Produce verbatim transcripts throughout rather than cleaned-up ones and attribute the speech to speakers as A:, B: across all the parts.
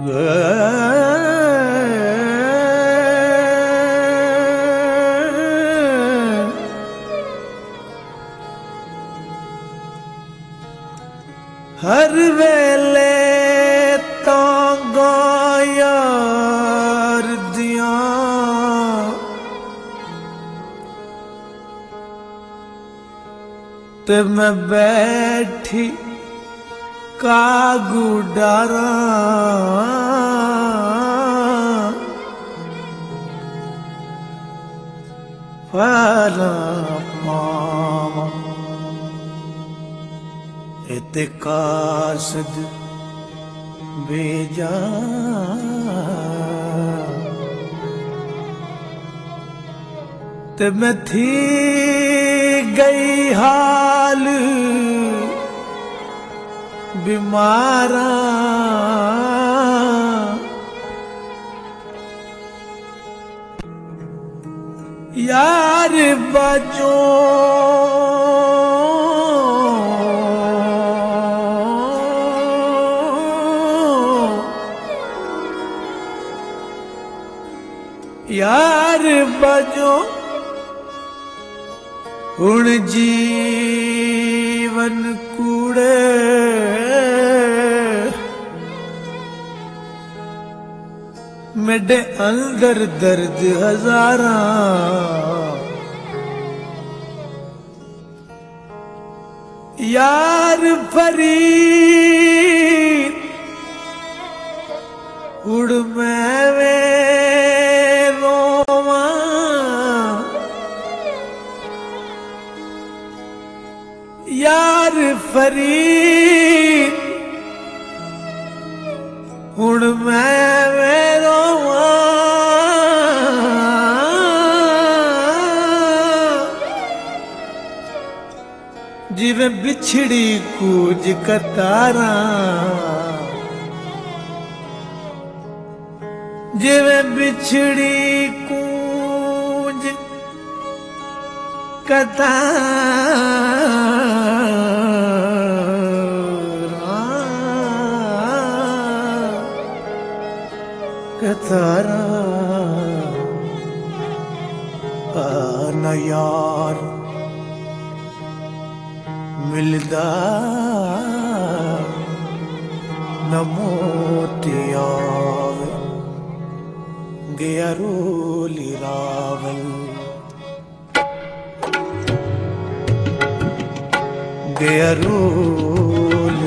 A: हर वेले तांगा यार दिया ते मैं बैठी कागू डारा फला मामा इते कासद बेजा ते मैं थी गई हाल बीमारा यार बजो यार बजो हुण जीवन कूड़े मेरे अंदर दर्द हजारा यार फरीद उड़ मैं वे रोवा यार फरीद उड़ मैं वे रोवा जिवें बिछड़ी कूज कतारा जिवें बिछड़ी कूज कतारा कतारा आना यार मिलदा न मोतिया गया रोली रावल गया रोल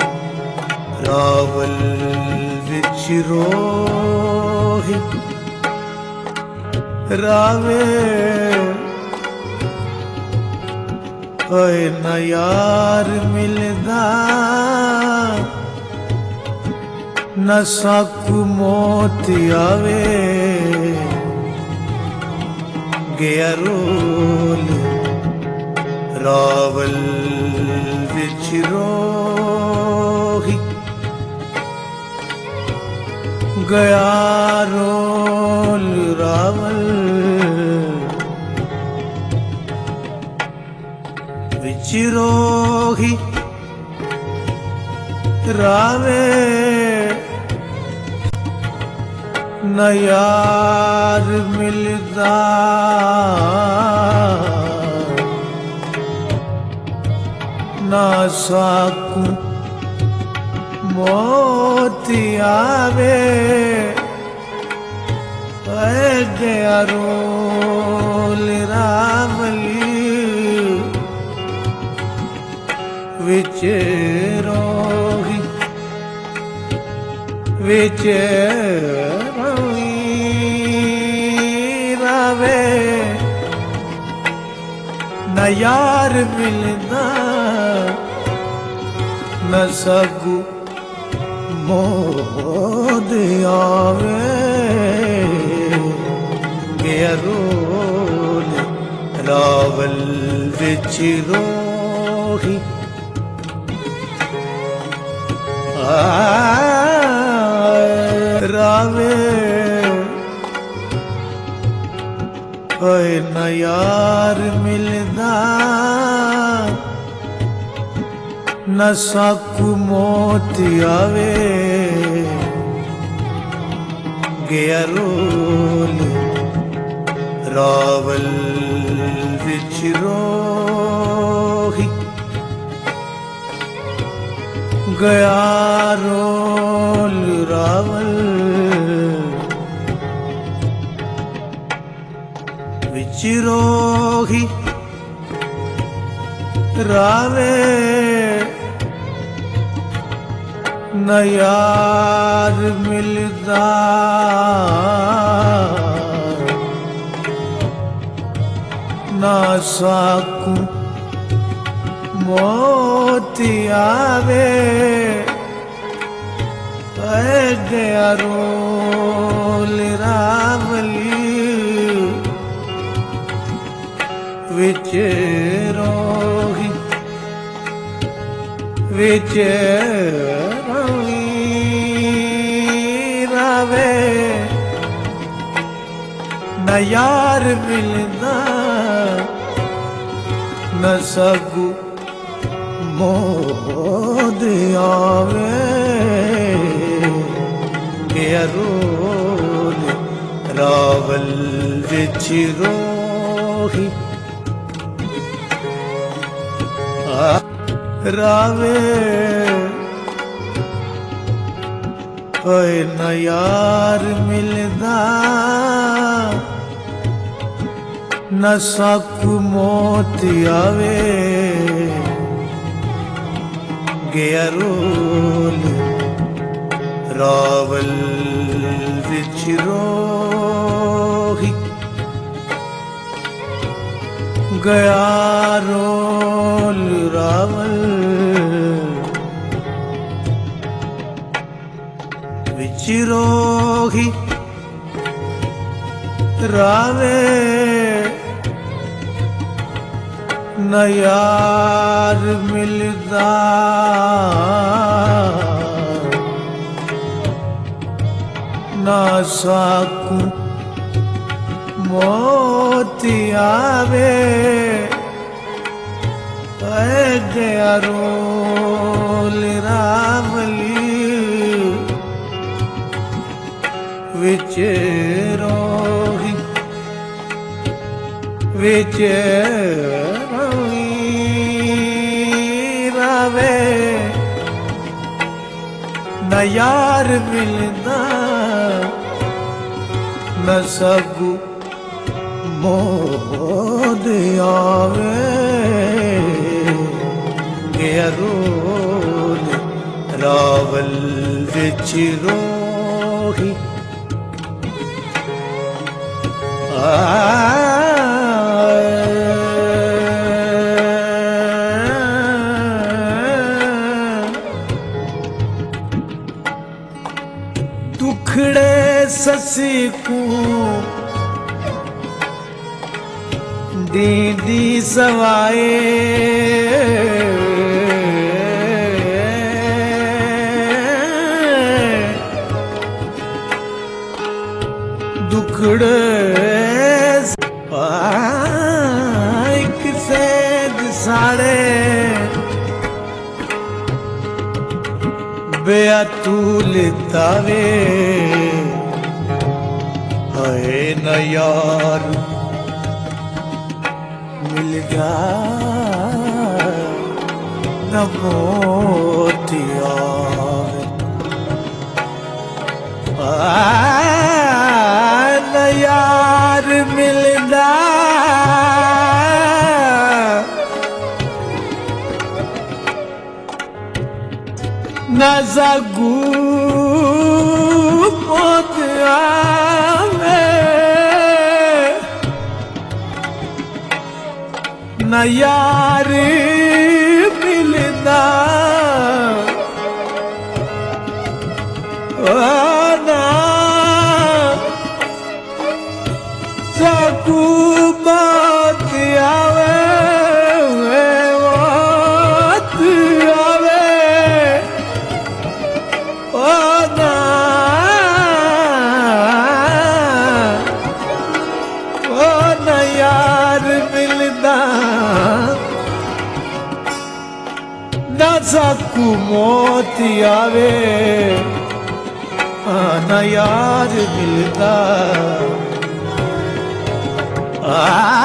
A: रावल विच रोही रावे ओए न यार मिलदा न साकू मौत आवे गया रोल रावल विच रोही गया रोल रावल विच रोही रावे न यार मिलदा ना साकू मौत आवे गया रोल रावली विच रोही विच रोही रावे न यार मिलदा न साकू मौत आवे गया रोल रावल विच रोही रावे ओए न यार मिलदा न साकू मौत आवे गया रोल रावल विच रोही गया रोल रावल विच रोही रावे न यार मिलदा ना साकू मोती आवे ऐ गया रोल रावली विच रोही विच रावे न यार मिलदा न सगू मोद आवे गया रोल रावल विच रोही रावे न यार मिलदा न साकू मोती आवे गया रोल रावल विच रोही गया रोल रावल विच रोही रावे न यार मिलदा ना साकू मोती आवे ऐ गया रोल रावली विच रोही विच रावे न यार मिलदा न सगू मोद आवे गया रोल रावल विच रोही दुखड़े ससी को दीदी सवाए दुखड़े एक सेद साड़े बेअतूल तावे है न यार मिल जा न मोतिया न यार मिलदा न सगू मोतिया न यार मिलदा ना सकू बात आवे बात आवे ओ ना ओ ना यार मिलदा ना सकू मोती आवे ना यार मिलता। आ,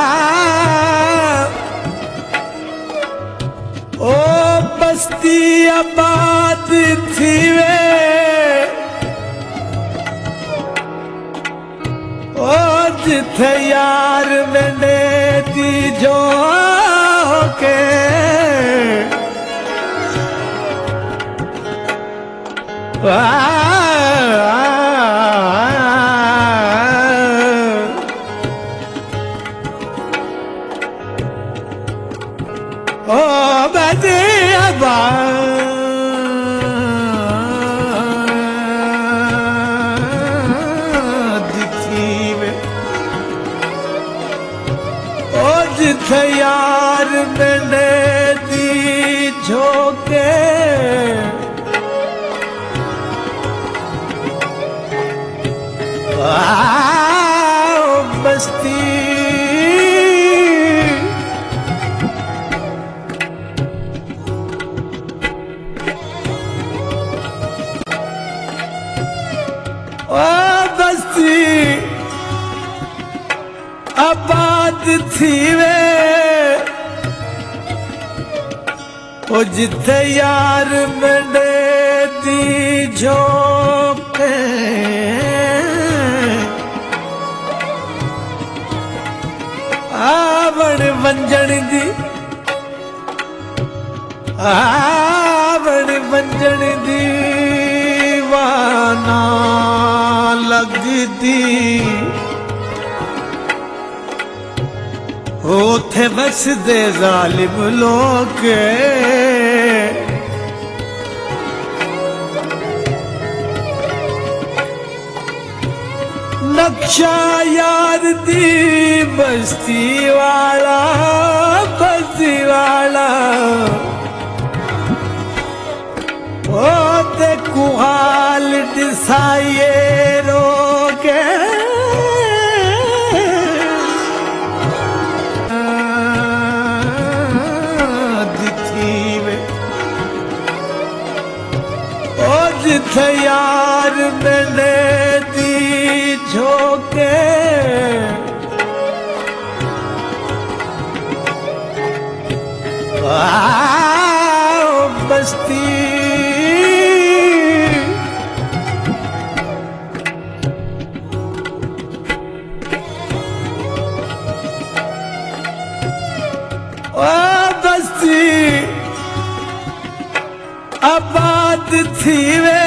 A: ओ बस्ती आबाद थी वे, ओ जिथे यार मैंने दी जो के आ, ओ बस्ती आबाद थी वे, ओ जिथे यार मैंने दी झोंके आओ बस्ती ओ बस्ती आबाद थी वे, ओ जिथे यार मैंने दी झोंके आवण वंजण दी, आवण वंजण दी वाना लगदी, ओथे वसदे जालिम लोग नक्शा यार दी बस्ती वाला, बस्ती वाला ओ ते कुहाल दिसाइए रोके दिखी वे, ओ जिथे यार मैंने दी झोंके आओ बस्ती ओ बस्ती आबाद थी वे,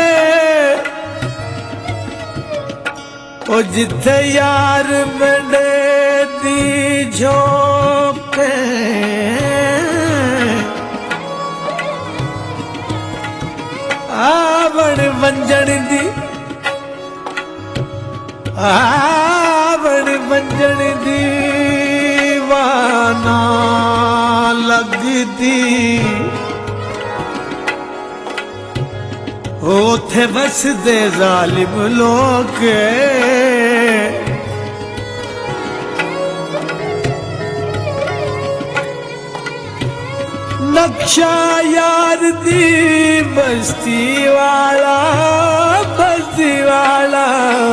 A: ओ जिथे यार मैंने दी झोंके आवण वंजण दी, आवण वंजण दी वाना लगदी, ओथे वसदे जालिम लोग नक्शा यार दी बस्ती वाला, बस्ती वाला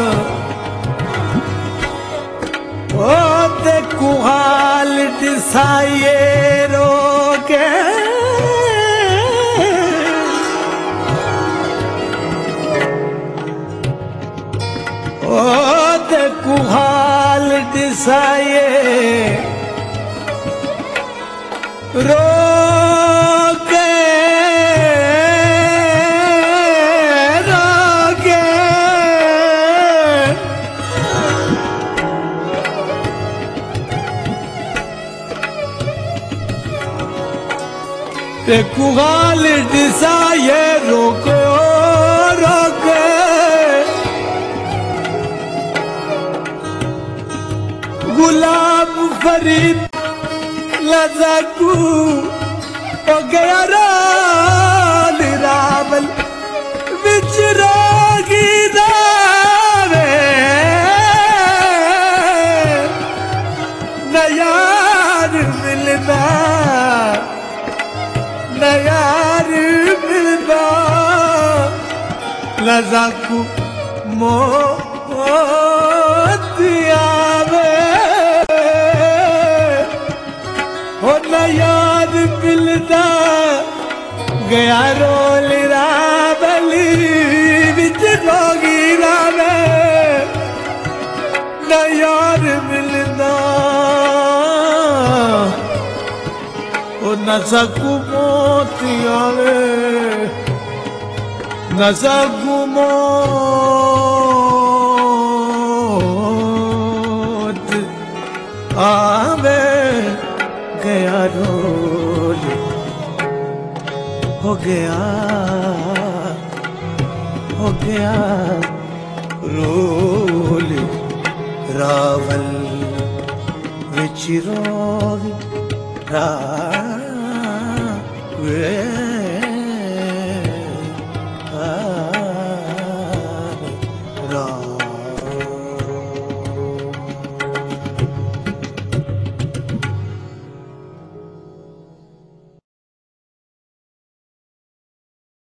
A: ओ ते कुहाल दिसाइए रोके ओ ते कुहाल दिसाइए रोके रोके ते कुहाल दिसाइए रोको रोके गुलाम फरीद लजाकू ओ गया राल रावल विच रोगी दावे न यार मिलदा, न यार मिलदा लजाकू मोती आवे हो न याद मिलदा गया रोल रावली विच जोगी रावे न याद मिलदा हो न सकू मोती आवे न सकू मोत आवे गया रोल हो गया हो गया role Rawal which role Rawe